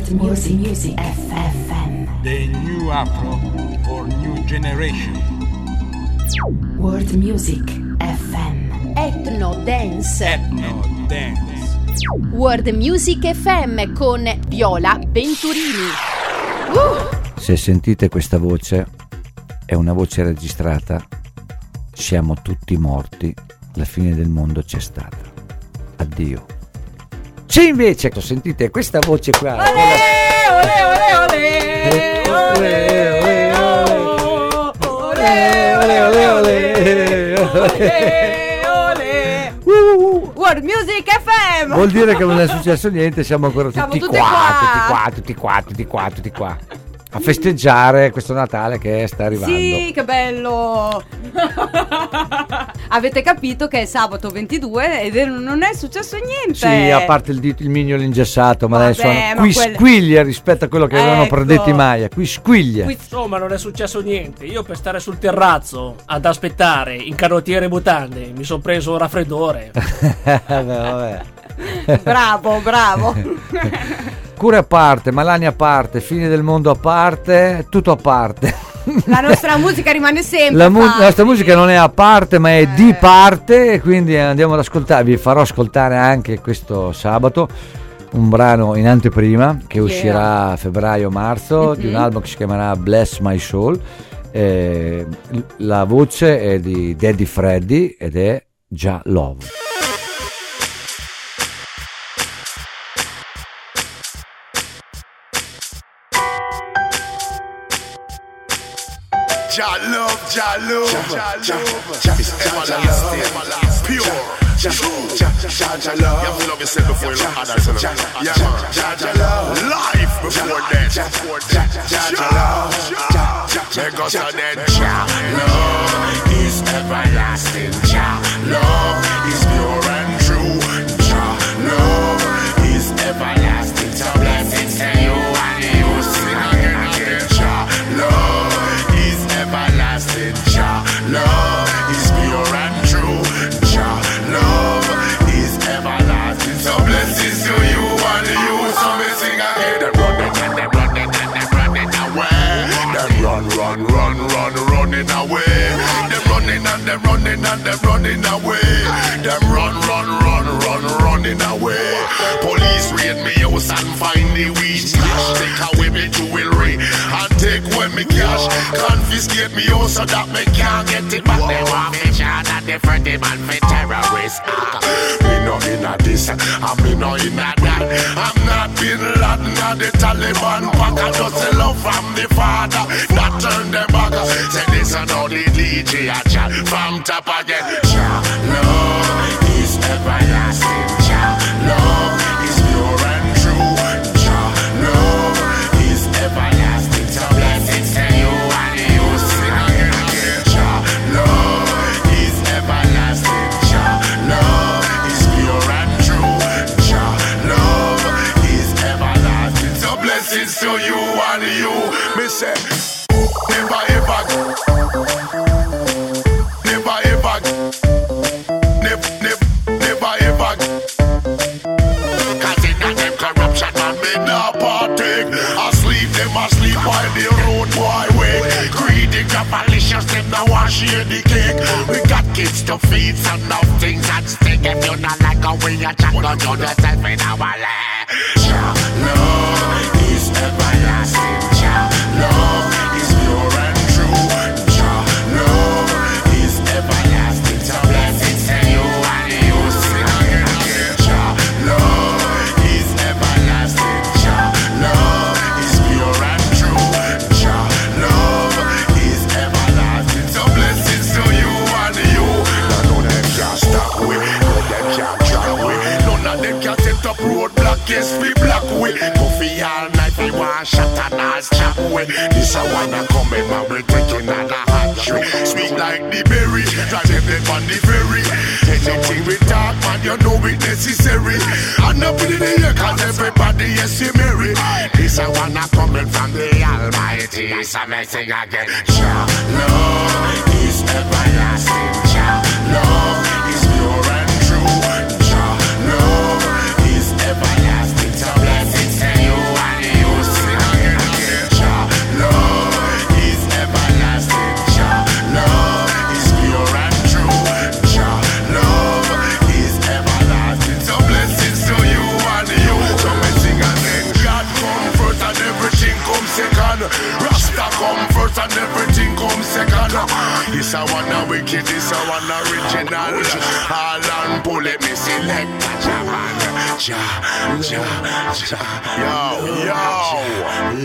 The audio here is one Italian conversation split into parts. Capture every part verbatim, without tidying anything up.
Music, Music F M. The new Afro for new generation. World Music F M. Ethno Dance. Ethno Dance. World Music F M con Viola Venturini. Uh! Se sentite questa voce, è una voce registrata. Siamo tutti morti. La fine del mondo c'è stata. Addio. Se invece sentite questa voce qua, olè, olè, olè, olè, olè, olè, olè, olè, World Music F M. vuol dire che non è successo niente, siamo ancora Siamo tutti tutte qua, qua. tutti qua, tutti qua, tutti qua, tutti qua a festeggiare questo Natale che sta arrivando. Sì, che bello. Avete capito che è sabato ventidue ed non è successo niente. Sì, a parte il, dito, il mignolo ingessato, ma Vabbè, adesso ma qui quelle- squiglia rispetto a quello che avevano Ecco. predetto i Maya, qui squiglia. Qui- Insomma, non è successo niente. Io per stare sul terrazzo ad aspettare in canottiere e mutande mi sono preso un raffreddore. Vabbè, vabbè. Bravo, bravo. Cure a parte, malanni a parte, fine del mondo a parte, tutto a parte. La nostra musica rimane sempre. La, mu- facile. la nostra musica non è a parte, ma è Eh. di parte, e quindi andiamo ad ascoltare. Vi farò ascoltare anche questo sabato un brano in anteprima che Yeah. uscirà a febbraio-marzo di un Mhm. album che si chiamerà Bless My Soul. Eh, la voce è di Daddy Freddy ed è Già Love. Jah love, Jah love, Jah love, it's everlasting, pure, true, Jah Jah love. You have to love yourself before you love others. Yeah, man, Jah Jah love, life before death, Jah Jah love. Because of that, Jah love is everlasting, Jah love is pure and true, Jah love is everlasting. So blessings to you and you sing again, again, Jah love. Everlasting, Jah love is pure and true. Jah love is everlasting. So blessings to you and you. So me sing again. Them running and them running and them running away. Them run, run, run, run, running away. Them running and them running and them running away. Them run, run, run, run, running away. Police raid me house and find the weed stash. Take away me jewelry and take away me cash. Confiscate me house so that me can't get it back. They want me shot at the Freddy man for terrorist. Me no inna this and me no inna that. I'm not Bin Laden or the Taliban pack. I just say love from the father, not turn them back. Say this and all the D J a chat from top again. Jah love is everlasting. Jah love is pure and true. Jah love is everlasting. So blessings to you and you sing again, again. Jah love is everlasting. Jah love is pure and true. Jah love is everlasting. So blessings to you and you. Me say, never ever, never ever, never, never, never ever. Cause in that them corruption man me nah partake. Asleep them asleep while the road boy wake. Greedy malicious them now want share the cake. We got kids to feed, so enough things at stake. If you not like how we a chat, go do yourself in our leg. Jah love is everlasting. Jah love is pure and true. Jah love is everlasting. So blessings to you and you sing again, again. Jah love is everlasting. Jah love is pure and true. Jah love is everlasting. So blessings to you and you. None of them can stop we. None of them can drag we. None of them can set up roadblock. Yes, we block we. Coffee all night, we want shot and all chop we. This a wanna come in, man, we drinking on a hot tree. Sweet like the berry, drive them dead on the ferry. Anything we talk, man, you know it necessary. And up in the air, cause everybody is see merry. This a wanna coming from the Almighty. So me sing again. Jah love is everlasting. Jah love is pure and true. Jah love is everlasting. So blessings to you and you. one a wicked, this a one original. All and pull it, me select. Ja, ja, ja, yo,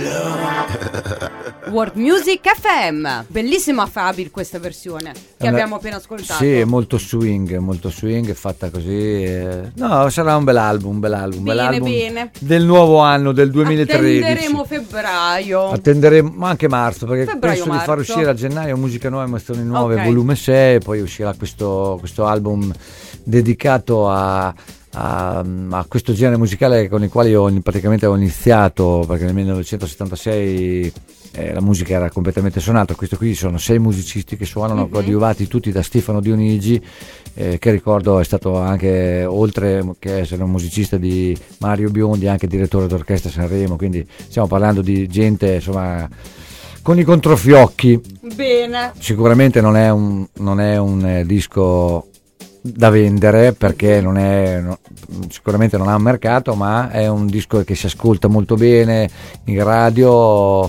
yo. World Music F M. Bellissima Fabi questa versione che Una- abbiamo appena ascoltato. Sì, è molto swing, molto swing, fatta così. eh. No, sarà un bel album, un bel album, un bel Bene, album bene. del nuovo anno, del duemilatredici. Attenderemo febbraio. Attenderemo ma anche marzo, perché Febbraio, penso di far marzo. uscire a gennaio Musica Nuova, Emozioni Nuove, Ok. volume sei, poi uscirà questo, questo album dedicato a, a, a questo genere musicale con il quale io praticamente ho iniziato, perché nel millenovecentosettantasei eh, la musica era completamente suonata. Questo qui sono sei musicisti che suonano, Mhm. coadiuvati tutti da Stefano Dionigi, eh, che ricordo è stato anche, oltre che essere un musicista di Mario Biondi, anche direttore d'orchestra a Sanremo, quindi stiamo parlando di gente insomma con i controfiocchi. Bene. Sicuramente non è un, non è un eh, disco da vendere, perché non è, no- sicuramente non ha un mercato, ma è un disco che si ascolta molto bene in radio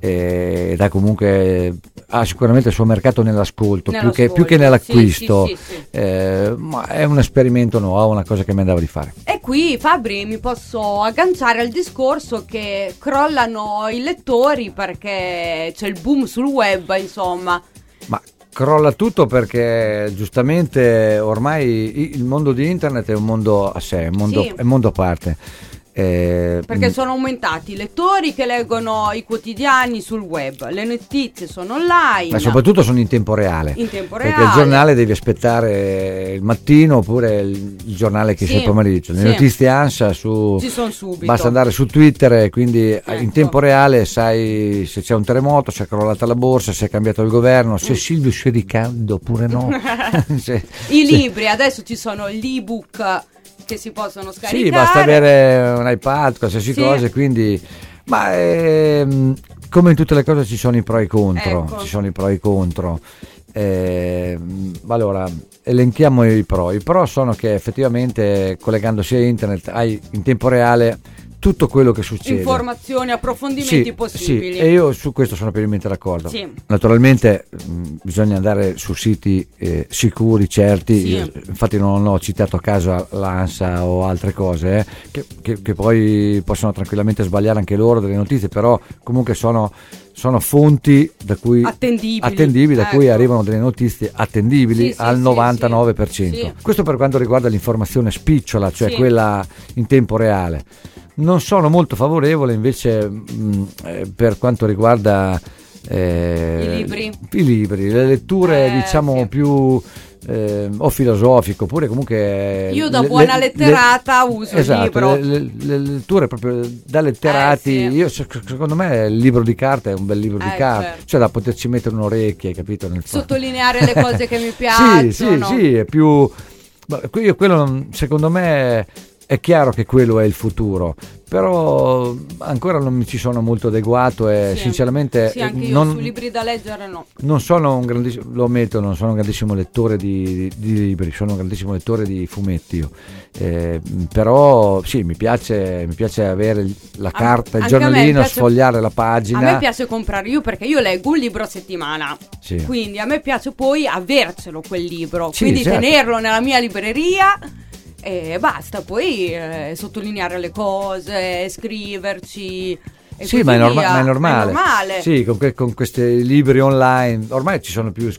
eh, ed ha comunque ha sicuramente il suo mercato nell'ascolto, più che, più che nell'acquisto. Sì, sì, sì, sì. Eh, ma è un esperimento nuovo, una cosa che mi andava di fare. E qui Fabri mi posso agganciare al discorso che crollano i lettori perché c'è il boom sul web, insomma. Ma crolla tutto perché giustamente ormai il mondo di internet è un mondo a sé, è un mondo, Sì. è un mondo a parte. Eh, Perché mh, sono aumentati i lettori che leggono i quotidiani sul web, le notizie sono online. ma soprattutto sono in tempo reale. In tempo Perché reale. il giornale devi aspettare il mattino oppure il, il giornale che Sì, sia il pomeriggio. Le sì. notizie ANSA su Ci sono subito. basta andare su Twitter e quindi Ecco. in tempo reale sai se c'è un terremoto, se è crollata la borsa, se è cambiato il governo, se Silvio si è ricaldo oppure no. Se- I se- libri, adesso ci sono gli ebook che si possono scaricare. Sì, basta avere un iPad, qualsiasi Sì. cosa, quindi ma ehm, come in tutte le cose ci sono i pro e i contro, Ecco. ci sono i pro e i contro. Ehm, allora, elenchiamo i pro. I pro sono che effettivamente collegandosi a internet hai in tempo reale tutto quello che succede. Informazioni, approfondimenti Sì, possibili. sì, e io su questo sono pienamente d'accordo. Sì. Naturalmente mh, bisogna andare su siti eh, sicuri, certi. Sì. Io, infatti non ho citato a caso l'ANSA o altre cose eh, che, che- che poi possono tranquillamente sbagliare anche loro delle notizie, però comunque sono, sono fonti da cui Attendibili. attendibili, da cui Ecco. arrivano delle notizie attendibili Sì, sì, al sì, novantanove per cento. sì. Questo per quanto riguarda l'informazione spicciola, cioè Sì. quella in tempo reale. Non sono molto favorevole invece mh, eh, per quanto riguarda eh, I libri. i libri, le letture Eh, diciamo sì. più eh, o filosofiche oppure comunque Io da le- buona le- letterata le- uso il esatto, libro. le, le- le letture proprio da letterati. Eh, sì. Io se- secondo me il libro di carta è un bel libro di Eh, carta, certo. cioè da poterci mettere un'orecchia, hai capito? Nel fa- Sottolineare le cose che mi sì, piacciono. sì, sì, è più ma io quello non- secondo me è chiaro che quello è il futuro, però ancora non mi ci sono molto adeguato e Sì. sinceramente Sì, anche io non, sui libri da leggere no. non sono un grandissimo, lo ammetto, non sono un grandissimo lettore di, di- di libri, sono un grandissimo lettore di fumetti io. Eh, però sì, mi piace, mi piace avere il- la A- carta, il anche a me giornalino, piace- sfogliare la A pagina. me piace comprare io perché io leggo un libro a settimana. Sì. Quindi a me piace poi avercelo quel libro, Sì, quindi certo. tenerlo nella mia libreria e basta, poi eh, sottolineare le cose, scriverci. E Sì, così ma è, norma- via. ma è normale. È normale. Sì, con, que- con questi libri online, ormai ci sono più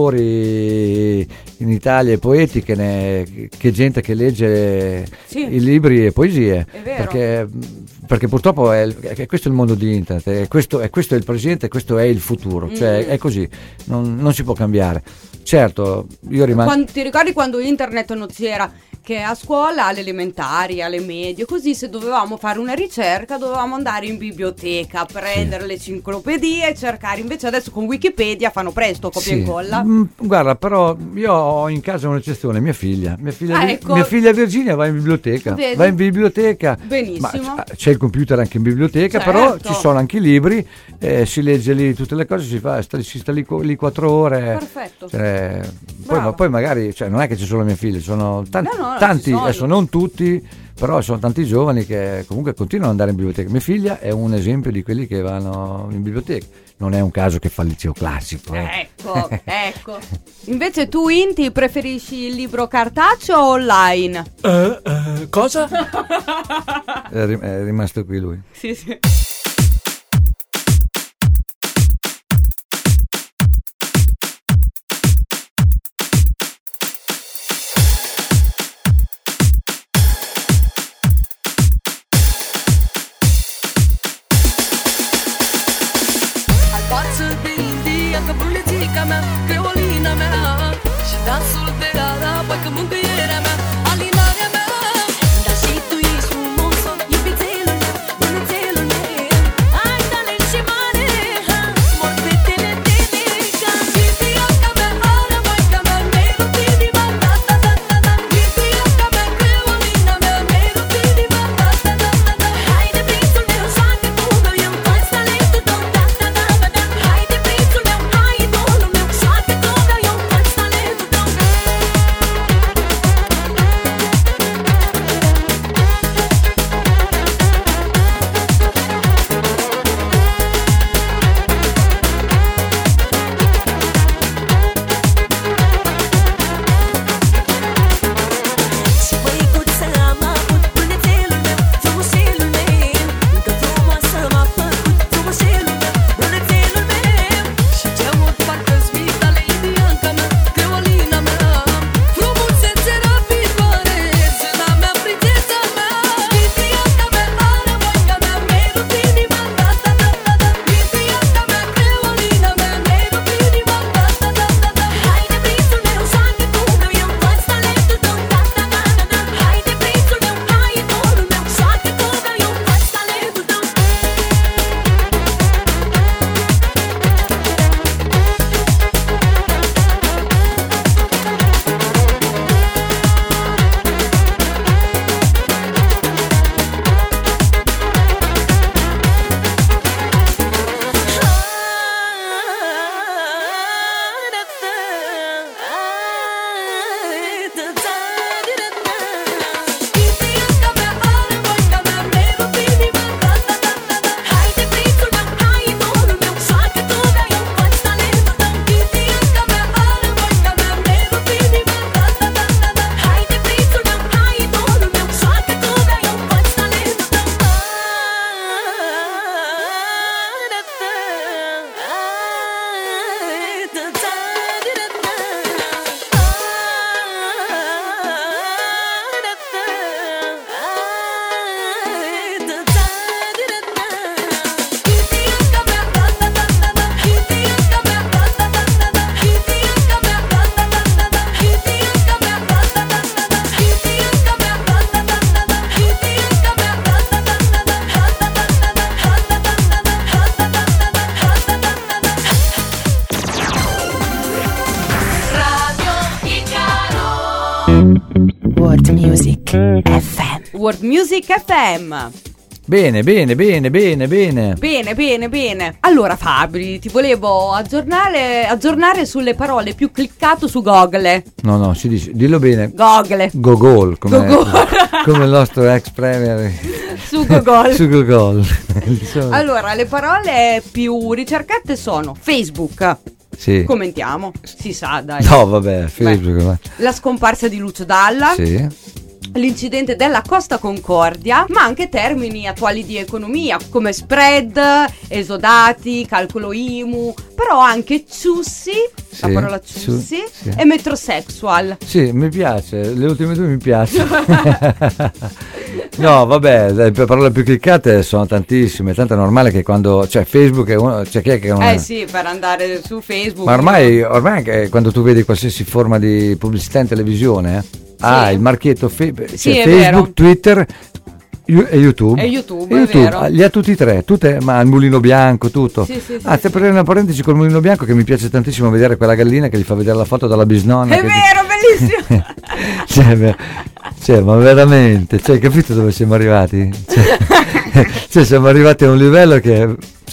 scrittori in Italia e poeti che, ne- che gente che legge Sì. i libri e poesie. È vero. Perché, perché purtroppo è, è questo il mondo di internet, è questo, è questo è il presente e questo è il futuro, cioè Mm. è così, non, non si può cambiare. Certo, io rimango... Quando- ti ricordi quando internet non c'era? Che a scuola, alle elementari, alle medie, così se dovevamo fare una ricerca dovevamo andare in biblioteca, prendere le enciclopedie e cercare. Invece adesso con Wikipedia fanno presto, copia Sì. e incolla. Mm, guarda, però io ho in casa un'eccezione, mia figlia. Mia figlia, Ah, ecco. mia figlia Virginia va in biblioteca. Vedi? Va in biblioteca. Benissimo. Ma c'è il computer anche in biblioteca, Certo. però ci sono anche i libri, eh, si legge lì tutte le cose, si, fa, sta, si sta lì, co- lì quattro ore. Perfetto. Cioè, poi, Bravo. ma poi magari, cioè, non è che c'è solo mia figlia, ci sono tanti, No, no, ci tanti sono. adesso non tutti, però sono tanti giovani che comunque continuano ad andare in biblioteca. Mia figlia è un esempio di quelli che vanno in biblioteca. non è un caso che fa il liceo classico. Eh. Ecco, ecco. Invece tu, Inti, preferisci il libro cartaceo o online? Eh, eh, cosa? È, rim- è rimasto qui lui. Sì, sì. Dansul de arabă că mângâierea mea, alinarea mea. Dar și tu ești frumos, iubițelul meu, bunățelul meu. Ai talent și mare, mor fetele tine. Ca iubiaca mea, arabaica mea, melodinima, da da da da da. Iubiaca mea, creolina mea, melodinima, da da da da da. Haide prințul meu, joacă cu meu, eu toți talentul tău, da da da da da. Haide prințul meu, hai idolul meu, joacă cu meu, eu toți talentul tău. Și băicuța m-a făcut, bunățelul meu, frumușelul meu. Încă frumoasă m-a făcut, frumușelul meu, bunățelul meu. Și ce mult parcă-ți mi tale indianca mea, creolina mea. Frumusețe răbitoare, zâna mea, prințesa mea. Indianca mea, arabaica mea, melodinima, da da da da da. Indianca mea, creolina mea, melodinima, da da da da da. Haide prințul meu, joacă cu meu, eu toți talentul tău, da da da da da. Haide prințul meu, hai idolul meu, joacă cu meu, eu toți talentul tău. Indianca mea, arabaica mea, melodinima, da da da da da. Haide prințul meu, hai idolul meu, joacă cu meu, eu toți talentul tău. Indianca mea, arabaica mea, melodinima, da da da da da. Haide prințul meu, hai idolul meu, joacă cu meu, eu toți talentul tău. Indianca mea, da da da da da. Indianca mea, da da da da da. Indianca mea, da da da da da. Indianca mea, da da da da da. Indianca mea, da da da da da. Indianca mea, da da da da da. Radio Icaro. World Music F M. World Music F M. Bene, bene, bene, bene, bene. Bene, bene, bene. Allora Fabri, ti volevo aggiornare, aggiornare sulle parole più cliccate su Google. No, no, si dice, dillo bene. Google. Gogol, come, Gogol. come il nostro ex premier Su Google. su Gogol. Allora, le parole più ricercate sono Facebook. Sì. Commentiamo, si sa, dai. No, vabbè, Facebook. va. La scomparsa di Lucio Dalla. Sì. L'incidente della Costa Concordia, ma anche termini attuali di economia come spread, esodati, calcolo I M U, però anche ciussi, Sì, la parola ciu- ciussi, sì. e metrosexual. Sì, mi piace, le ultime due mi piacciono. No, vabbè, le parole più cliccate sono tantissime, tanto è normale che quando, cioè Facebook è uno, c'è chi è che non Eh è- sì, per andare su Facebook. Ma ormai, ormai anche quando tu vedi qualsiasi forma di pubblicità in televisione, eh, ah, il marchietto fe- Sì, cioè è Facebook, vero. Twitter Yu- e YouTube. E YouTube, E è vero. ah, li ha tutti e tre, tutte, ma il mulino bianco, tutto. Sì, sì, sì, ah, sì. per una parentesi col mulino bianco, che mi piace tantissimo vedere quella gallina che gli fa vedere la foto dalla bisnonna. È che- vero, bellissimo. cioè, beh, cioè, ma veramente, cioè, hai capito dove siamo arrivati? Cioè, cioè, siamo arrivati a un livello che, cioè,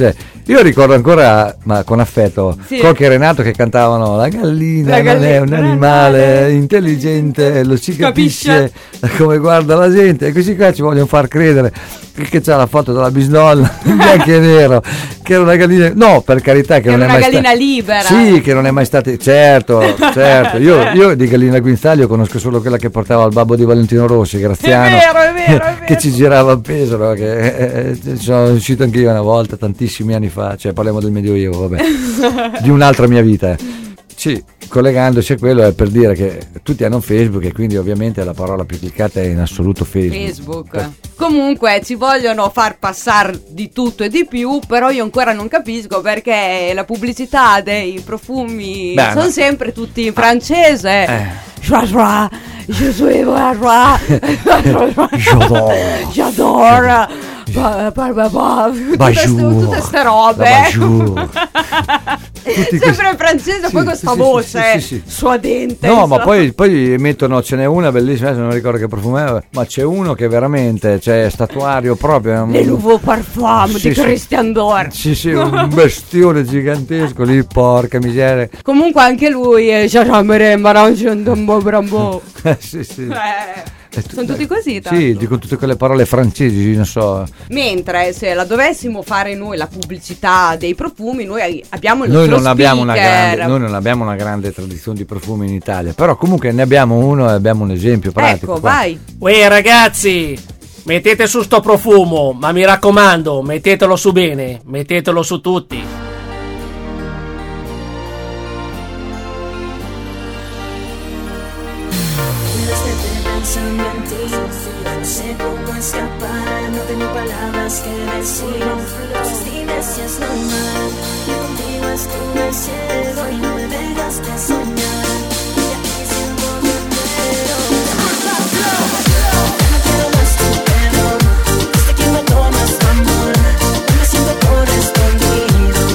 Io ricordo ancora, ma con affetto, Sì. Cocchi e Renato che cantavano la gallina, La non è gallina un non è animale male, intelligente, lo si capisce, capisce. come guarda la gente, e questi qua ci vogliono far credere che c'ha la foto della bisnonna in bianco e nero, che era una gallina, no, per carità, che Che non era è una mai gallina sta- libera. Sì, che non è mai stata, certo, certo, io, io di gallina guinzaglio conosco solo quella che portava il babbo di Valentino Rossi, Graziano, È vero, è vero, è vero. che ci girava appeso, no? Che eh, eh, ci sono uscito anche io una volta, tantissimi anni fa, cioè parliamo del Medioevo, vabbè, di un'altra mia vita. eh. Sì, collegandosi a quello è per dire che tutti hanno Facebook e quindi ovviamente la parola più cliccata è in assoluto Facebook. Facebook. Comunque ci vogliono far passare di tutto e di più, però io ancora non capisco perché la pubblicità dei profumi Beh, sono ma- sempre tutti in francese. Eh. Joie, joie, je suis joie, joie. J'adore. J'adore. Ba- ba- ba- ba- Tutte Bonjour. tutte ste robe. Bonjour. Tutti Sempre questi- in francese, Sì, poi sì, questa sì, voce sì, sì, sì. suadente. No, ma insomma. poi, poi mettono, ce n'è una bellissima, adesso non ricordo che profumo è, ma c'è uno che veramente, c'è statuario proprio. è un- Le Nouveau Parfum Sì, di sì. Christian Dior. Sì, sì, un bestione gigantesco lì, porca miseria. Comunque anche lui è Jean-Marie Marangiando Brambo. Eh, sì, sì. Eh, È tu- sono tutti così, tanto. Sì, dico tutte quelle parole francesi, non so. Mentre se la dovessimo fare noi la pubblicità dei profumi, noi abbiamo il Noi nostro non, abbiamo una speaker. grande, noi non abbiamo una grande tradizione di profumi in Italia, però comunque ne abbiamo uno e abbiamo un esempio pratico. Ecco, qua. vai. Uè ragazzi, mettete su sto profumo, ma mi raccomando, mettetelo su bene, mettetelo su tutti. Estoy pensando en ti, no sé cómo escapar, no tengo palabras que decir. Dime si es normal, que contigo estuve ciego y no me dejaste soñar. Y aquí siento que muero. No quiero más tu perdón, desde que me tomas tu amor, no me siento correspondido.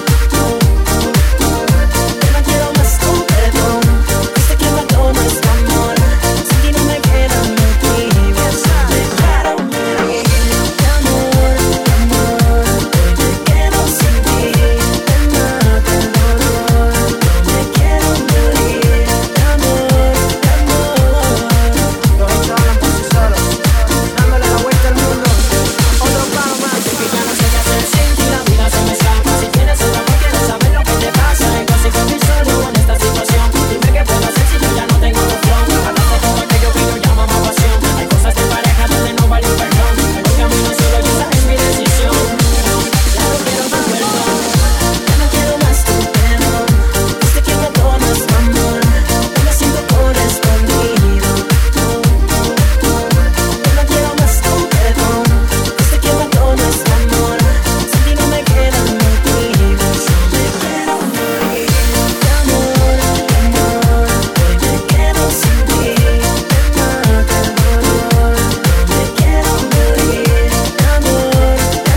No quiero más tu perdón, desde que me tomas tu amor, sin ti no me quedan motivos. Me quiero morir de amor, de amor, hoy me quedo sin ti, me mata el dolor. Me quiero morir de amor, de amor. Los hechos hablan por sí solos, dándole la vuelta al mundo. Otro palo más. Que ya no sé qué hacer sin ti, la vida se me escapa. Si tienes otro amor, quiero saber lo que te pasa. Y casi con mi solo en esta situación. Dime qué puedo hacer si yo ya no tengo opción. Hablaste todo aquello que yo llamo más pasión. Hay cosas de pareja donde no vale un perdón. Pero camino solo y esa es mi decisión. Ya no quiero tu perdón, ya no quiero más tu perdón. Desde que me tomas tu amor, no me siento correspondido. Ya no quiero más tu perdón, desde que me tomas tu amor, sin ti no me quedan motivos. Me quiero morir de amor, de amor, hoy me quedo sin ti, me mata el dolor. Me quiero morir de amor, de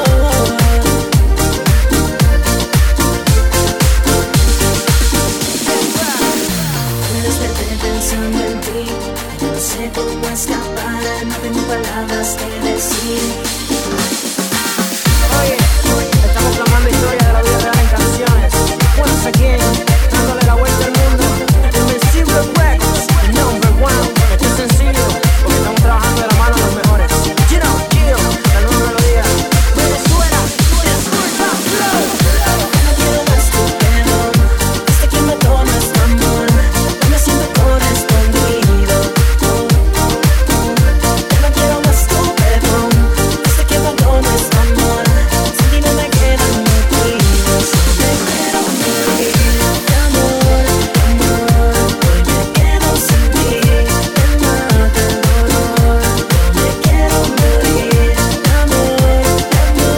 amor. Me desperté pensando en ti, no sé cómo escapar, no tengo palabras que decir. Oye, estamos plasmando historia de la vida real en canciones. Once again, dándole la vuelta al mundo. Invencible Records, el number one. Este es sencillo, porque estamos trabajando de la mano de los mejores. You know, Gio, la nueva melodía. Venezuela, disculpa, flow. No quiero más tu perdón, desde que me tomas tu amor, no me siento correspondido. No quiero más tu perdón, desde que me tomas tu amor, sin ti no me quedan motivos. Me quiero morir de amor, de amor, hoy me quedo sin ti, me mata el dolor. Me quiero morir de amor, de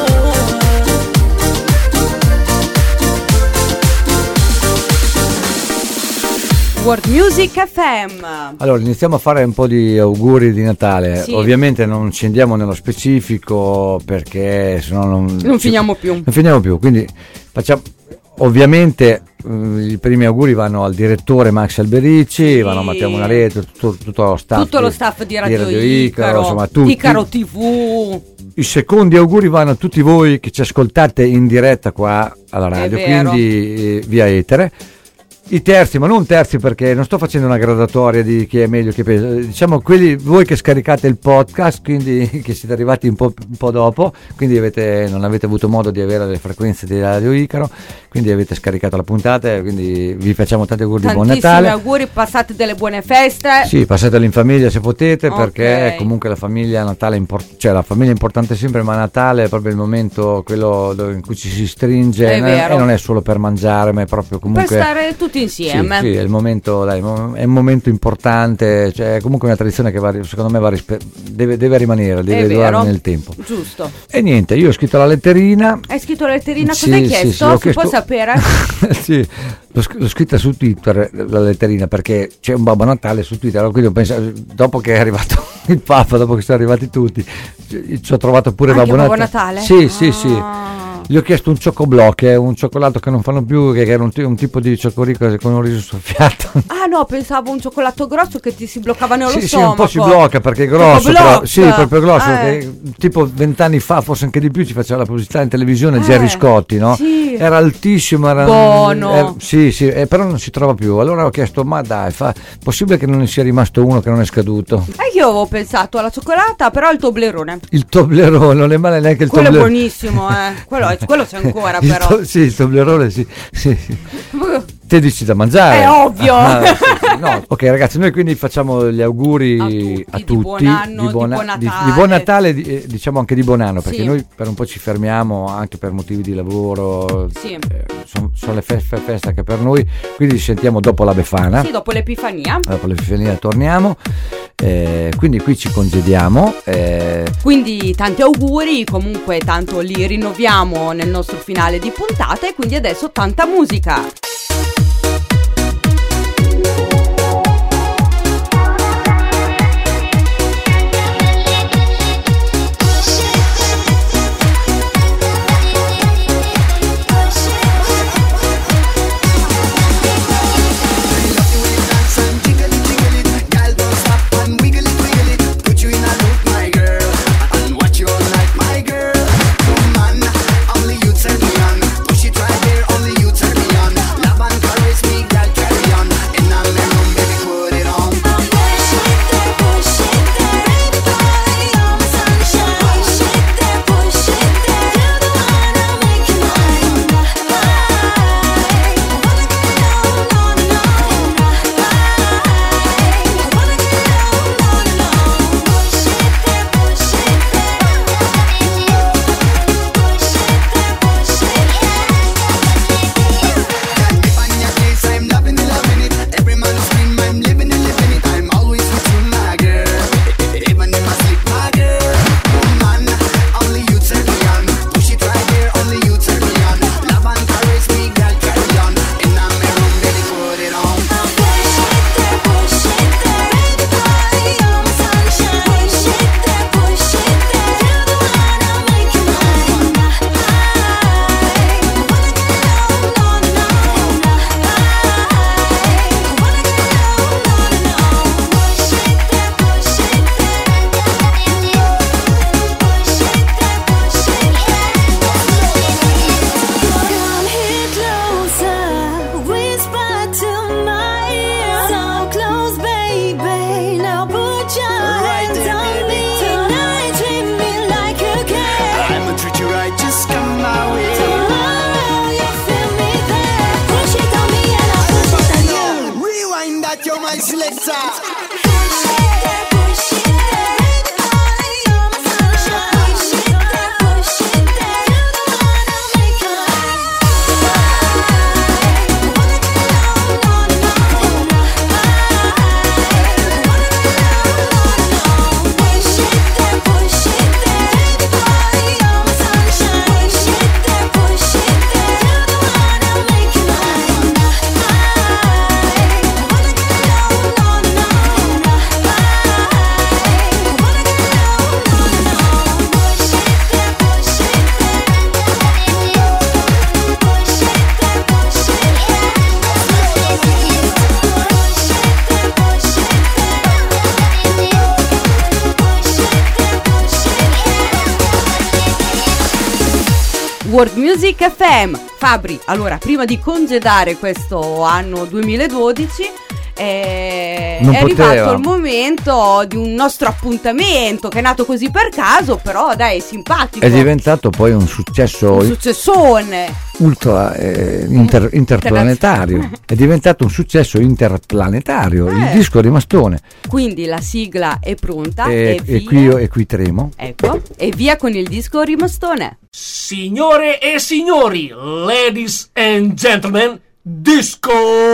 World Music F M. Allora, iniziamo a fare un po' di auguri di Natale. Sì. Ovviamente non scendiamo nello specifico perché sennò non, Non finiamo più. Non finiamo più, quindi facciamo. Ovviamente eh, i primi auguri vanno al direttore Max Alberici, Sì. vanno a Matteo Monareto, tutto, tutto lo staff Tutto lo staff di Radio, Icaro, Icaro, insomma tutti. Icaro tivù. i secondi auguri vanno a tutti voi che ci ascoltate in diretta qua alla radio, vero. quindi eh, via etere. I terzi, ma non terzi perché non sto facendo una gradatoria di chi è meglio, chi è peggio, diciamo quelli voi che scaricate il podcast, quindi che siete arrivati un po', un po' dopo, quindi avete, non avete avuto modo di avere le frequenze di Radio Icaro, quindi avete scaricato la puntata, quindi vi facciamo tanti auguri di buon Tantissimi Natale. auguri, passate delle buone feste. Sì, passatelo in famiglia se potete, Ok. perché comunque la famiglia Natale è import- cioè la famiglia è importante sempre, ma Natale è proprio il momento quello dove- in cui ci si stringe, È non vero. e non è solo per mangiare, ma è proprio Per comunque stare tutti insieme. Sì, sì, è il momento, dai, è un momento importante, cioè è comunque una tradizione che va, secondo me va rispe- deve, deve rimanere, deve È durare vero. nel tempo. Giusto. E niente, io ho scritto la letterina. Hai scritto la letterina, Sì, cosa hai sì, chiesto? sì, l'ho Si chiesto- può sapere? Sì, l'ho, sc- l'ho scritta su Twitter la letterina perché c'è un Babbo Natale su Twitter, allora quindi ho pensato, dopo che è arrivato il Papa, dopo che sono arrivati tutti, ci ci ho trovato pure Anche Babbo, Babbo Nat- Natale? Sì, sì, sì. Ah. Gli ho chiesto un cioccoblock, che è un cioccolato che non fanno più, che era un, ti- un tipo di cioccoricco con un riso soffiato. Ah no, pensavo un cioccolato grosso che ti si bloccava nello Sì, sì, stomaco. un po' si blocca perché è grosso, però, Cioccoblock. sì, proprio grosso. Eh. Che, tipo vent'anni fa, forse anche di più, ci faceva la pubblicità in televisione Eh, Gerry Scotti, no? sì. Era altissimo, era Buono. era- sì, sì, eh, però non si trova più. Allora ho chiesto, ma dai, fa, possibile che non ne sia rimasto uno che non è scaduto? E io avevo pensato alla cioccolata, però al Toblerone. Il Toblerone, non è male neanche il Quello è Toblerone. buonissimo, eh. Quello, è- quello c'è ancora, Il però. to- sì, il Toblerone, sì, sì, sì. Te dici da mangiare? È ovvio. Ah, sì, sì, no. Ok ragazzi, noi quindi facciamo gli auguri A tutti, a di tutti, buon anno, di buona- buon di- Natale. di buon Natale, di- eh, diciamo anche di buon anno, perché Sì. noi per un po' ci fermiamo anche per motivi di lavoro, Sì. sono, sono le feste, feste anche per noi, quindi ci sentiamo dopo la Befana. Sì, dopo l'Epifania. Dopo l'Epifania torniamo, eh, quindi qui ci congediamo. eh, Quindi tanti auguri, comunque tanto li rinnoviamo nel nostro finale di puntata e quindi adesso tanta musica. Push World Music F M. Fabri, allora, prima di congedare questo anno duemiladodici, eh, Non è poteva. arrivato il momento di un nostro appuntamento che è nato così per caso, però dai, è simpatico. È diventato poi un successo un successone. ultra eh, inter- interplanetario. È diventato un successo interplanetario. Il Eh. disco rimastone. Quindi la sigla è pronta E, e, via. e qui io e qui tremo. Ecco, e via con il disco rimastone. Signore e signori, ladies and gentlemen, disco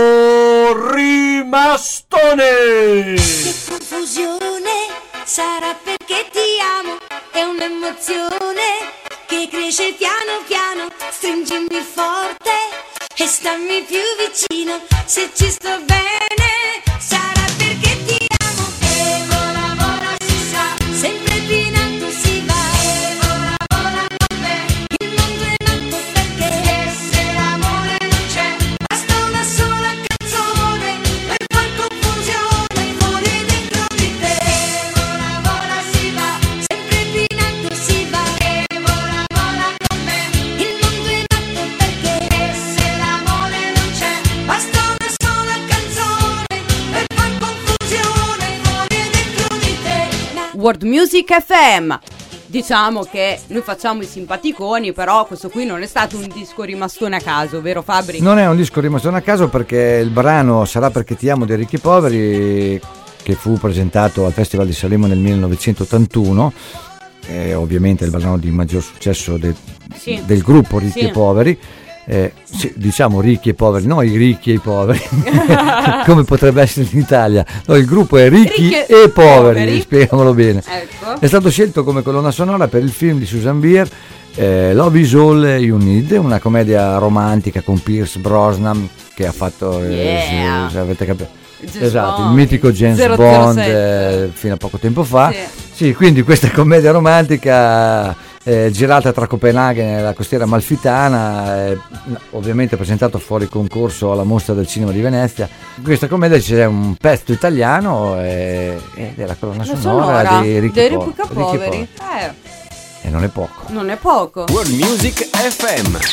rimastone! Che confusione, sarà perché ti amo, è un'emozione che cresce piano piano, stringimi forte e stammi più vicino, se ci sto bene, sarà perché ti amo, e vola vola si sa, sempre più in alto si va, e vola vola con me, il mondo è nato perché, e se l'amore non c'è, basta una sola canzone, per far confusione, voli dentro di te, e vola vola si va, sempre più in alto si va, e vola vola con me, il mondo è nato perché, e se l'amore non c'è, basta una sola canzone, per far confusione, voli dentro di te. World Music F M. Diciamo che noi facciamo i simpaticoni, però questo qui non è stato un disco rimastone a caso, vero Fabri? Non è un disco rimasto a caso, perché il brano Sarà perché ti amo dei Ricchi Poveri, che fu presentato al Festival di Sanremo nel millenovecentottantuno, è ovviamente il brano di maggior successo de- Sì. del gruppo Ricchi Sì. e Poveri. Eh, sì, diciamo ricchi e poveri, no i ricchi e i poveri, come potrebbe essere in Italia. No, il gruppo è Ricchi, Ricchi e Poveri, Poveri. spieghiamolo bene. Ecco. È stato scelto come colonna sonora per il film di Susan Bier, eh, Love is All You Need, una commedia romantica con Pierce Brosnan, che ha fatto, eh, Yeah. se, se avete capito, James esatto, il Bond. mitico James zero zero Bond, sette. eh, fino a poco tempo fa. Sì. Sì, quindi questa commedia romantica, eh, girata tra Copenaghen e la costiera amalfitana, eh, ovviamente presentato fuori concorso alla Mostra del Cinema di Venezia. In questa commedia c'è un pezzo italiano, eh, ed è la colonna La sonora, sonora dei Ricchi dei Po- Ricchi Ricchi Poveri. Poveri. Eh, E non è poco. non è poco. World Music F M.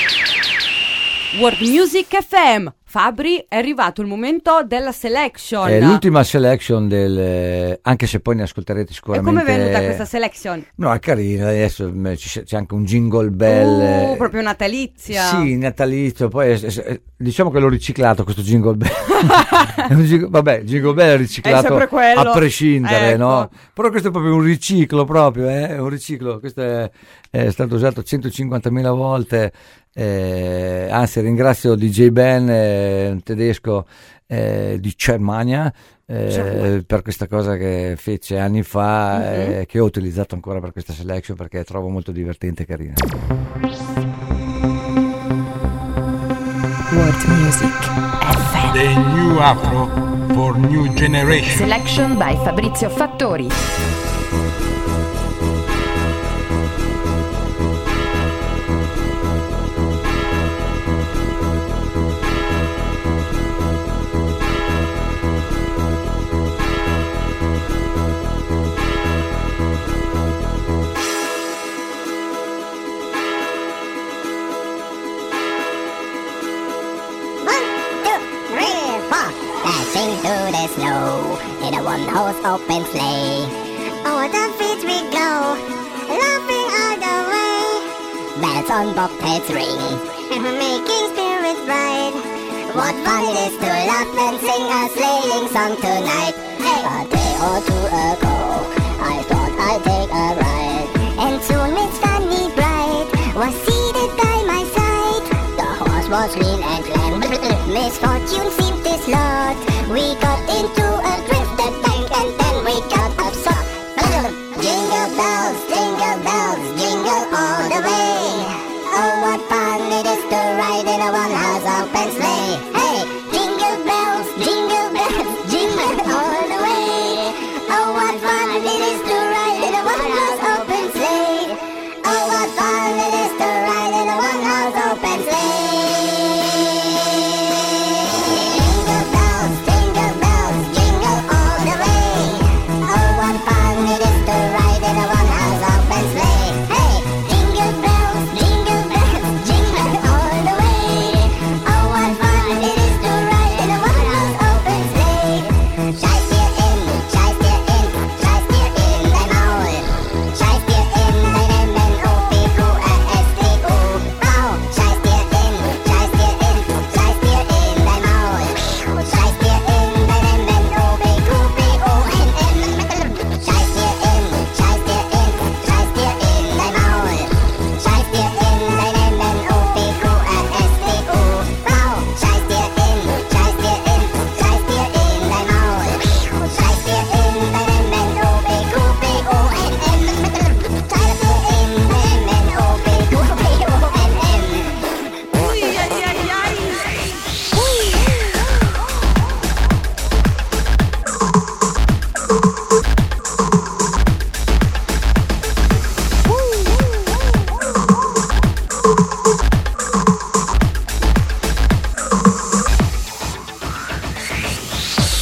World Music F M. Fabri, è arrivato il momento della selection. È l'ultima selection del, anche se poi ne ascolterete E sicuramente. come è venuta questa selection? No, è carina, adesso eh, c'è c'è anche un jingle bell. Uh, eh, proprio natalizia. Sì, natalizio, poi eh, eh, diciamo che l'ho riciclato questo jingle bell. È un jingle- vabbè, il jingle bell è È riciclato sempre quello. a prescindere, Ecco. no? Però questo è proprio un riciclo proprio, eh? È un riciclo, questo è, è stato usato centocinquantamila volte, eh, anzi ringrazio D J Ben, eh, un tedesco eh, di Germania, eh, Germania. per questa cosa che fece anni fa, Mhm. eh, che ho utilizzato ancora per questa selection perché trovo molto divertente e carina. World Music F M. The new Afro for new generation. Selection by Fabrizio Fattori. One, two, three, four. Dashing through the snow in a one-horse open sleigh. Over the fields we go, laughing all the way. Bells on bobtails ring, and we're making spirits bright. What fun it is to laugh and sing a sleighing song tonight. Hey. A day or two ago, I thought I'd take a ride. And soon Miss Fanny Bright was seated by my side. The horse was lean and clam. Misfortune seemed to slot. We got into a drifted bank and then we got upset. Jingle bells, jingle bells, jingle all the way. Oh, what fun it is to ride in a one-horse open sleigh. Hey, jingle bells, jingle bells, jingle all the way. Oh, what fun it is to ride in a one-horse open sleigh. Oh, what fun it is to ride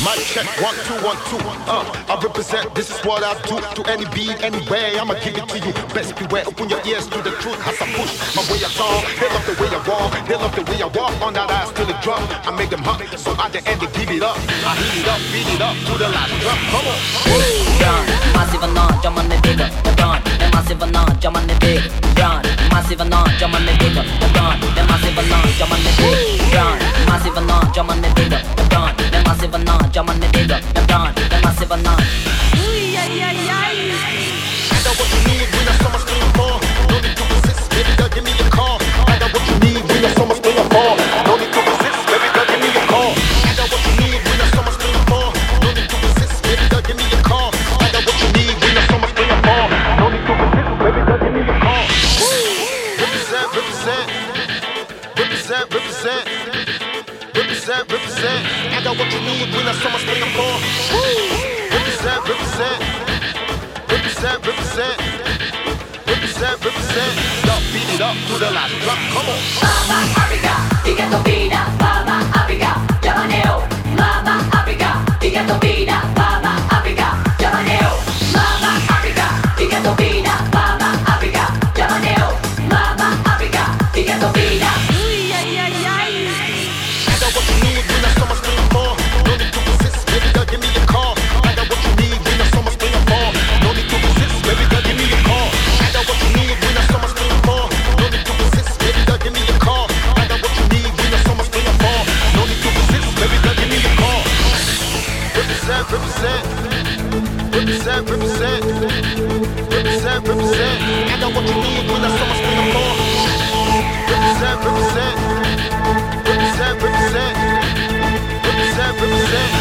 Mic check, one, two, one, two. Uh, I represent, this is what I do. To any beat, any way, I'ma give it to you. Best beware, open your ears to the truth. As I push my way along, they love the way I walk. They love the way I walk on that ass to the drum. I make them hot, so at the end they give it up. I heat it up, beat it up to the last drum. Come on. Run, massive and not, jump on the digger. Run, the massive and not, jump on the dig. Run, massive and not, jump on the digger. Run, the massive and not, jump on the dig. Run, massive and not, jump on the digger. Run, the massive and not, jump on the digger. Run, the massive and not. Ui, ai, ai, ai. I got what you need when the summer's playing for. No need to resist, baby girl, give me a call. I got what you need when the summer's playing for. No need to resist, baby girl, give me a call. I got what you need when the summer's playing for. No need to resist, baby girl, give me a call. I got what you need when the summer's playing for. No need to resist, baby girl, give me a call. Represent, represent, represent, represent, represent, represent. I got what you need when the summer's playing for. Represent, represent, represent, represent, represent, represent. Y'all beat it up to the last drop. Come on. Mama Africa, diga tu vida. Mama Africa, llamaneo. Mama Africa, diga tu vida. Mama Africa, llamaneo. Mama Africa, diga tu vida. Mama Africa, llamaneo. Mama Africa, diga tu vida. Ui, ai, ai, ai. I got what you need when the summer's playing for. No need to resist, baby girl, give me a call. I got what you need when the summer's playing for. No need to resist, baby girl, give me a call. I got what you need when the summer's playing for. No need to resist, baby girl, give me a call. I got what you need when the summer's playing for. No need to resist, baby girl, give me a call. Represent, represent, represent, represent, represent, represent. I got what you need when the summer's playing for. Represent, represent, represent, represent, represent, represent.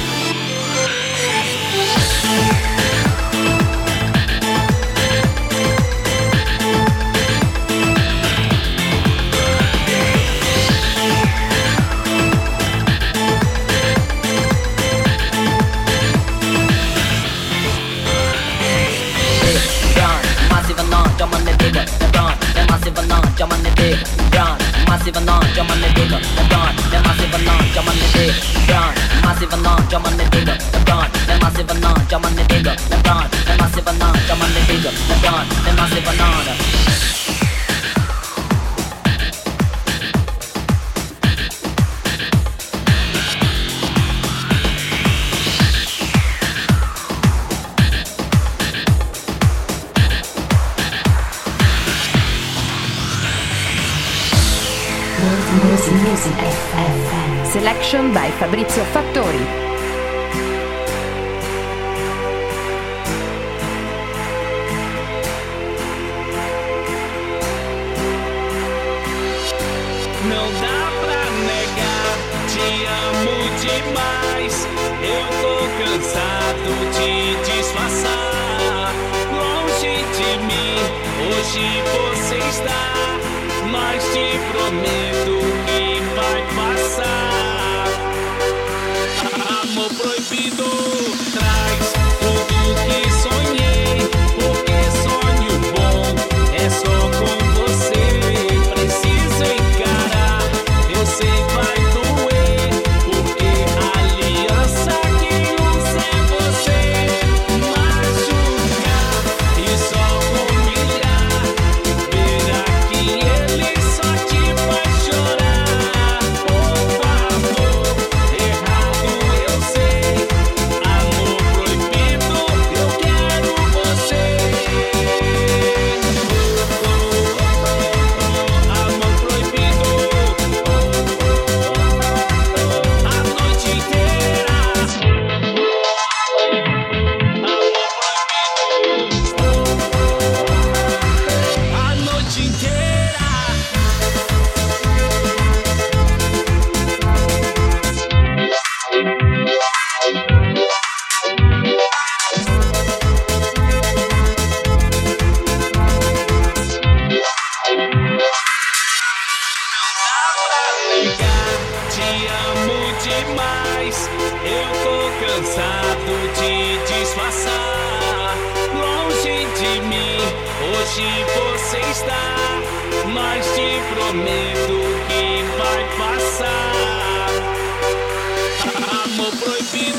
Run, massive and not, jump on the digger. Run, the massive and not, jump on the dig. Run, massive and not, jump on the digger. Run, the massive and not, jump on the dig. Run, massive and not, jump on the digger. Run, the massive and not, jump on the digger. Run, the massive and not, jump on the digger. Run, the massive and not. Music, Music F M. Selection by Fabrizio Fattori. Não dá pra negar, te amo demais. Eu tô cansado de disfarçar. Longe de mim, hoje você está. Mas te prometo que vai passar. Amor proibido traz tudo que sonhei. Porque sonho bom é só com você. Preciso encarar, eu sei vai doer. Porque a aliança que usa é você. Machucar e só humilhar. Ver aqui ele só te faz chorar. Por favor, errado eu sei. Amor proibido, eu quero você. Amor proibido, a noite inteira. A noite inteira. Te amo demais. Eu tô cansado de disfarçar. Longe de mim, hoje você está. Mas te prometo que vai passar. Amor proibido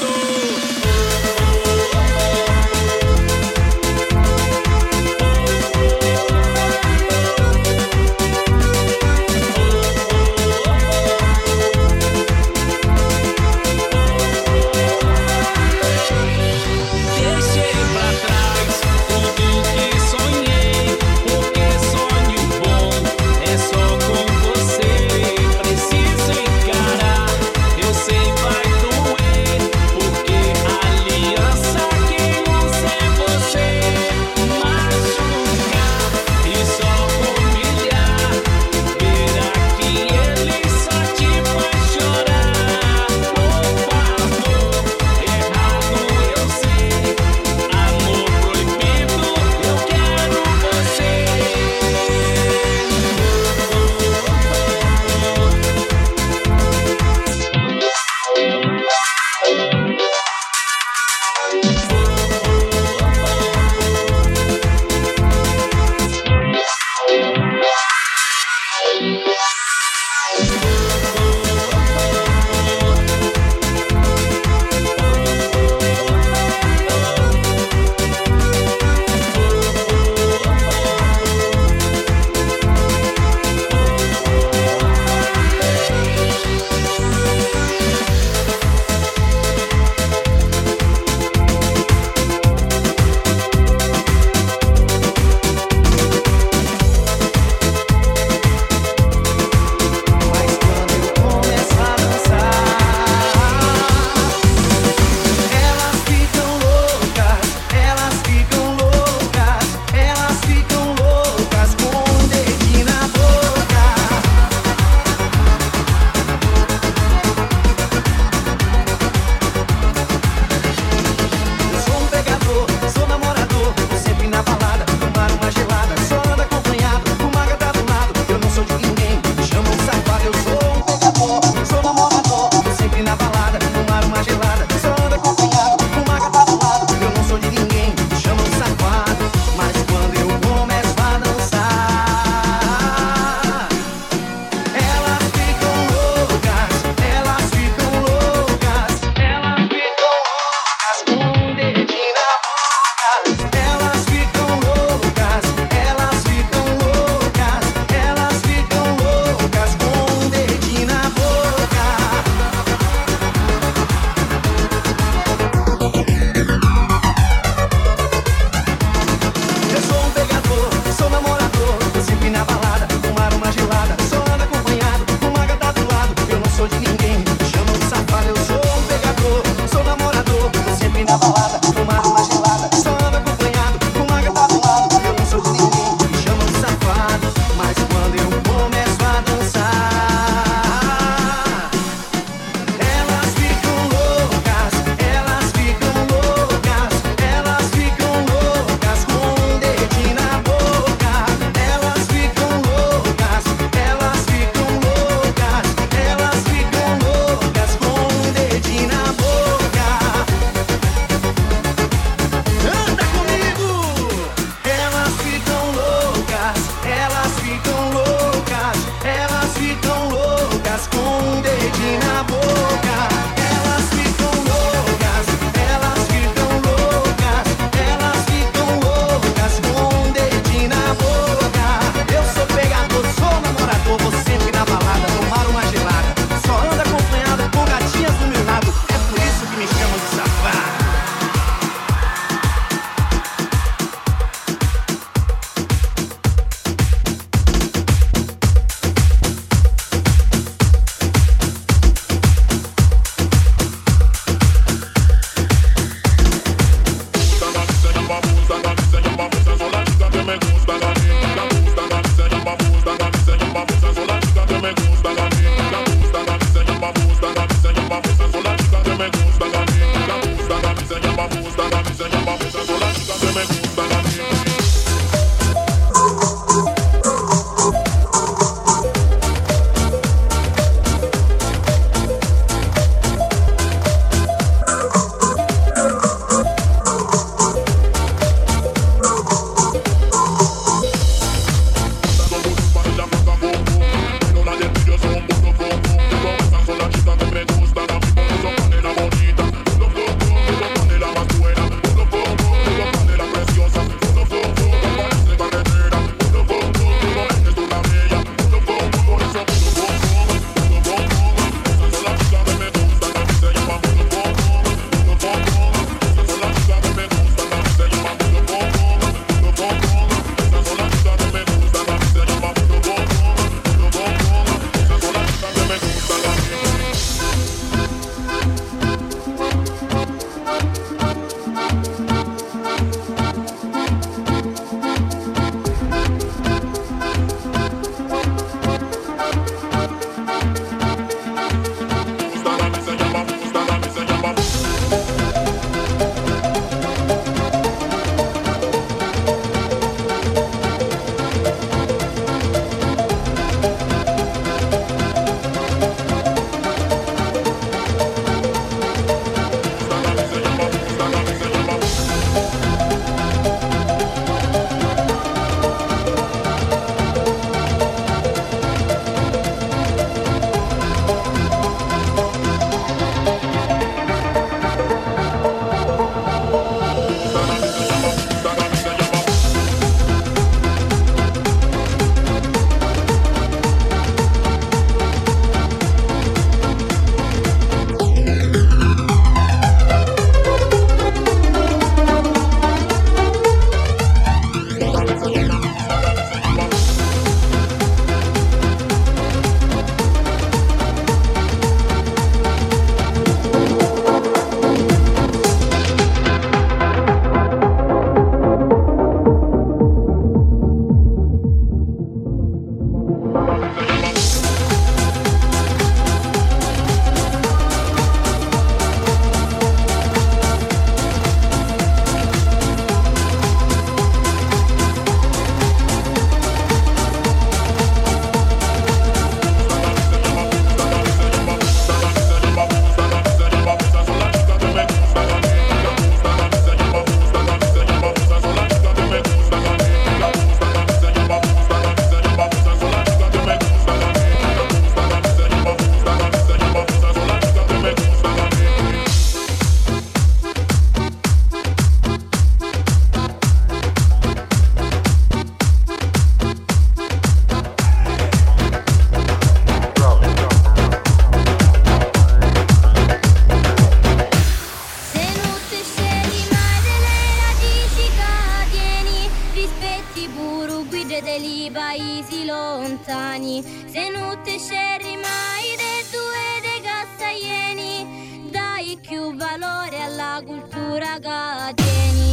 guide dei paesi lontani, se non te scerri mai dei due dei castaglieni, dai più valore alla cultura che tieni.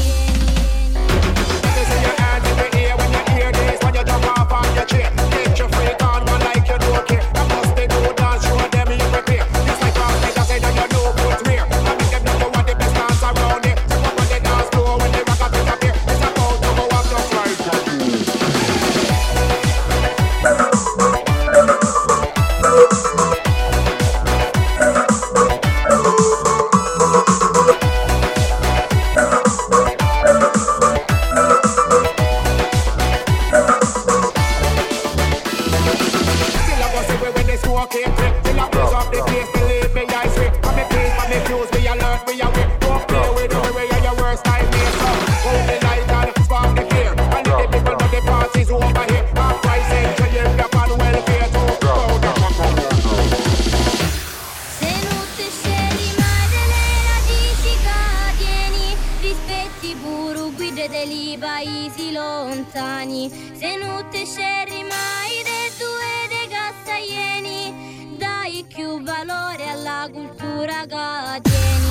Dei paesi lontani, se non te scerri mai dei due dei castaglieni, dai più valore alla cultura che tieni.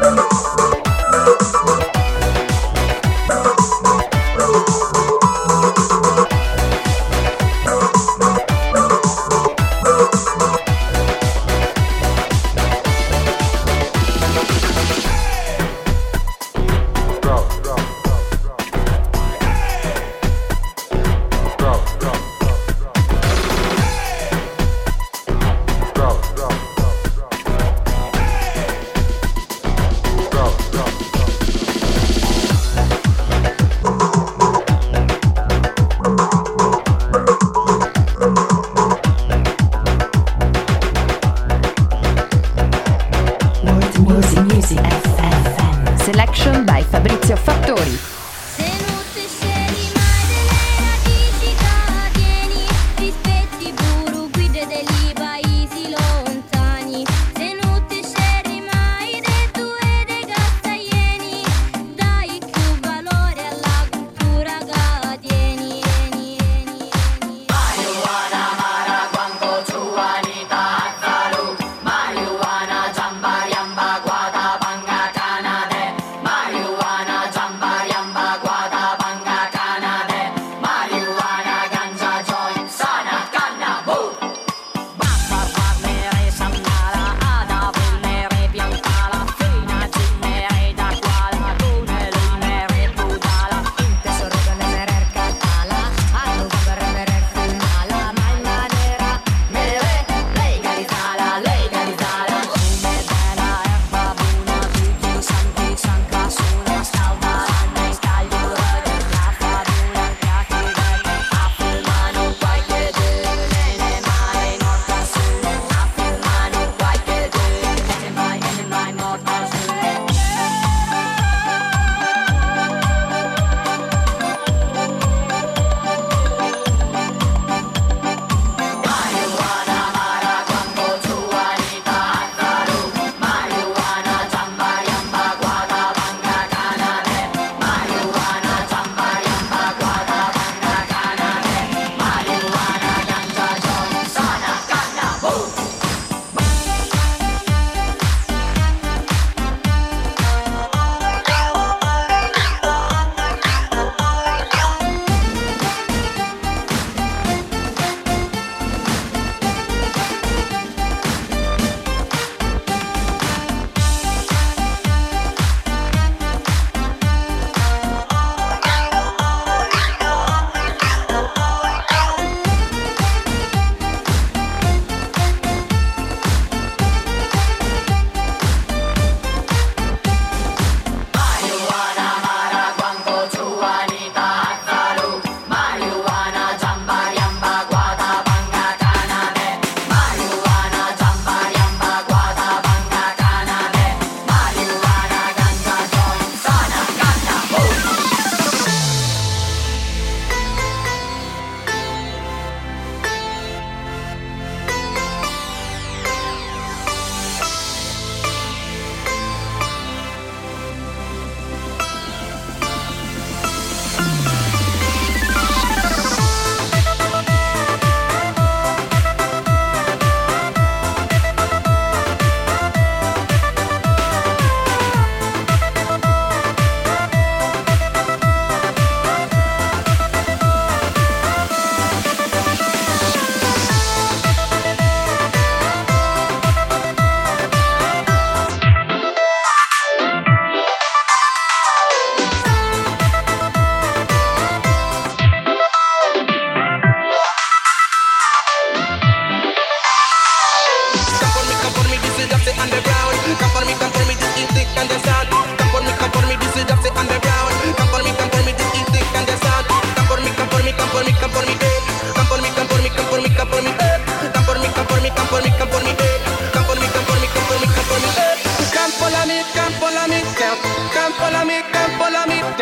We'll be right back.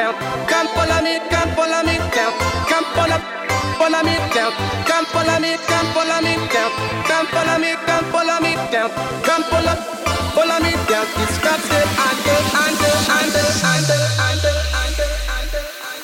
down. Come follow me, come follow me down. Come follow, follow me down. Come follow me, come follow me down. Come follow me, come follow me down. Come follow, follow me down. It's got the under, under, under, under, under, under, under.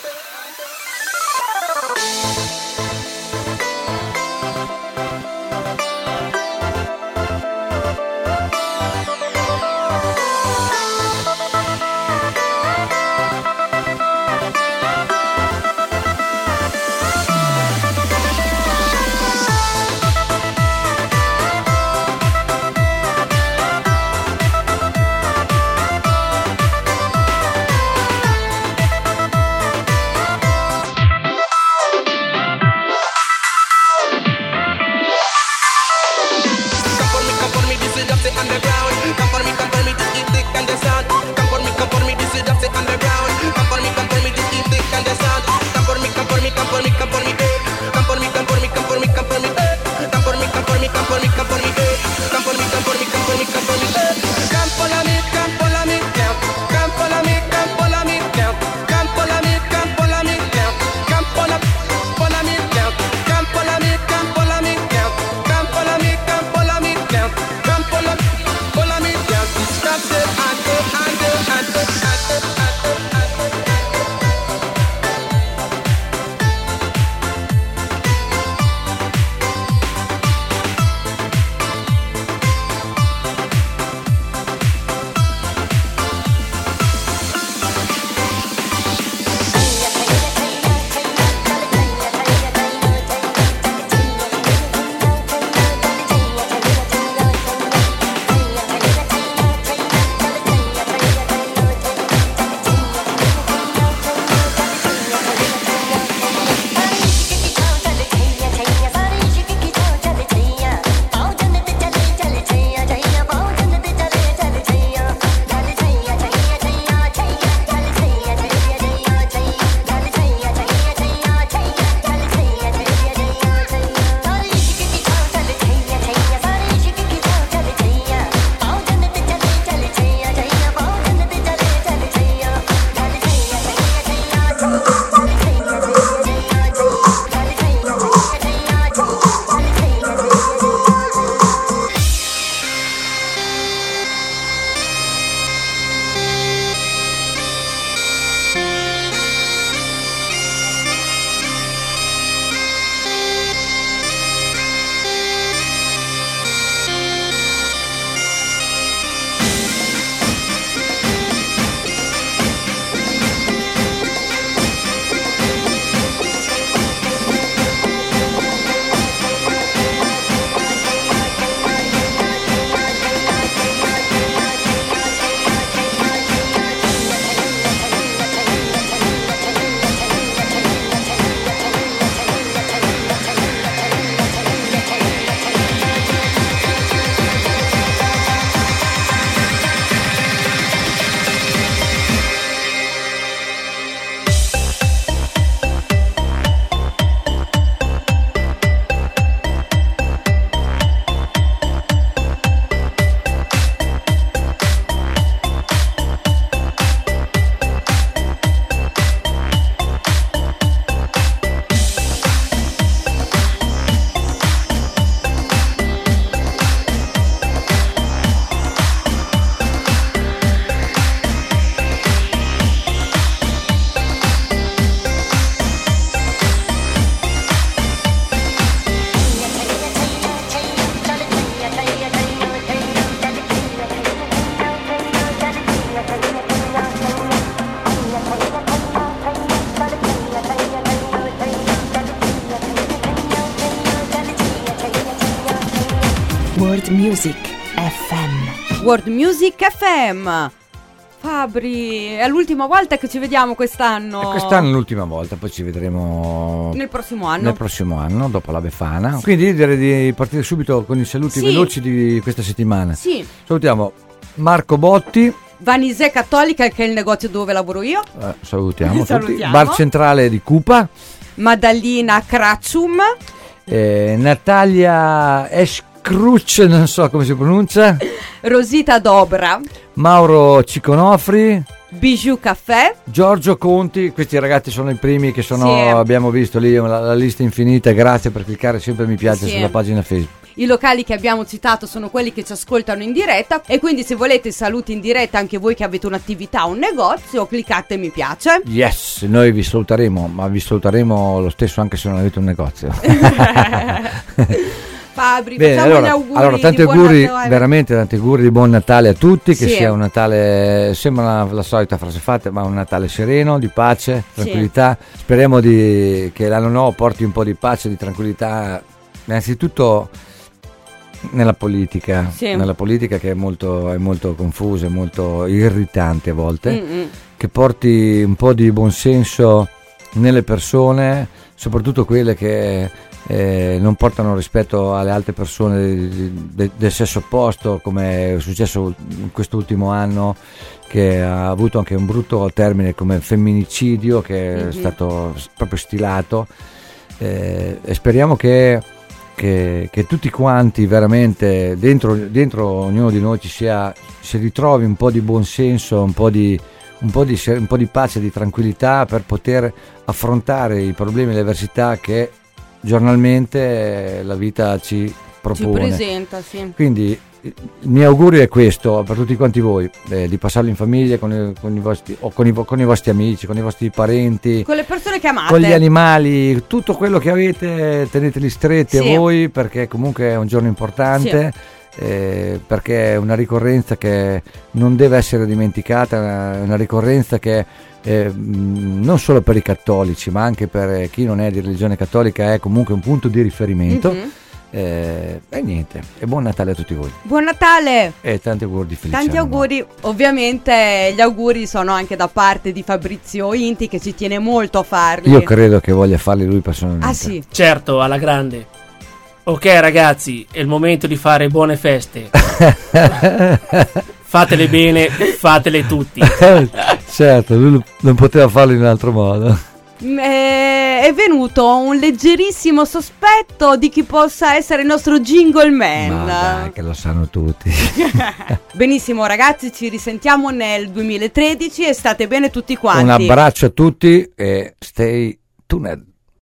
World Music F M. World Music F M. Fabri, è l'ultima volta che ci vediamo quest'anno. E quest'anno è l'ultima volta, poi ci vedremo nel prossimo anno. Nel prossimo anno, dopo la Befana. Quindi direi di partire subito con i saluti sì. veloci di questa settimana. Sì. Salutiamo Marco Botti, Vanise Cattolica, che è il negozio dove lavoro io. Eh, salutiamo, salutiamo tutti. Bar Centrale di Cupa. Maddalena Craccium. Eh, Natalia Escruc, non so come si pronuncia. Rosita Dobra. Mauro Ciconofri, Bijou Caffè, Giorgio Conti. Questi ragazzi sono i primi che sono, Sì. abbiamo visto lì la, la lista infinita. Grazie per cliccare sempre mi piace Sì. sulla pagina Facebook. I locali che abbiamo citato sono quelli che ci ascoltano in diretta, e quindi se volete saluti in diretta anche voi che avete un'attività, un negozio, cliccate mi piace. Yes, noi vi saluteremo, ma vi saluteremo lo stesso anche se non avete un negozio. Fabri, Bene, facciamo allora, gli auguri allora tanti di buon auguri, Natale. veramente tanti auguri di buon Natale a tutti, che Sì. sia un Natale, sembra la, la solita frase fatta, ma un Natale sereno, di pace, tranquillità. Speriamo di, che l'anno nuovo porti un po' di pace, di tranquillità, innanzitutto nella politica, Sì. nella politica che è molto, è molto confusa, è molto irritante a volte, Mm-mm. che porti un po' di buonsenso nelle persone, soprattutto quelle che eh, non portano rispetto alle altre persone di- de- del sesso opposto, come è successo in quest'ultimo anno, che ha avuto anche un brutto termine come femminicidio, che è Mhm. stato s- proprio stilato, eh, e speriamo che, che, che tutti quanti veramente dentro, dentro ognuno di noi ci sia, si ritrovi un po' di buonsenso, un po' di un po' di, ser- un po' di pace, di tranquillità per poter affrontare i problemi e le avversità che giornalmente eh, la vita ci Ci propone. presenta, sì. Quindi il mio augurio è questo per tutti quanti voi, eh, di passarlo in famiglia con i, con i vostri, o con i, vo- con i vostri amici, con i vostri parenti, Con le persone che amate. con gli animali, tutto quello che avete teneteli stretti Sì. a voi, perché comunque è un giorno importante, eh, perché è una ricorrenza che non deve essere dimenticata, è una, una ricorrenza che eh, mh, non solo per i cattolici ma anche per chi non è di religione cattolica è comunque un punto di riferimento. Mhm. Eh, e niente, e buon Natale a tutti voi Buon Natale! e tanti auguri di felicità. Tanti auguri, ovviamente gli auguri sono anche da parte di Fabrizio Inti, che ci tiene molto a farli. Io credo che voglia farli lui personalmente. Ah sì, Certo, alla grande. Ok ragazzi, è il momento di fare buone feste. Fatele bene, fatele tutti. Certo, lui non poteva farlo in un altro modo. Mm, eh, è venuto un leggerissimo sospetto di chi possa essere il nostro jingle man. Ma dai, che lo sanno tutti. Benissimo ragazzi, ci risentiamo nel duemilatredici e state bene tutti quanti. Un abbraccio a tutti e stay tuned.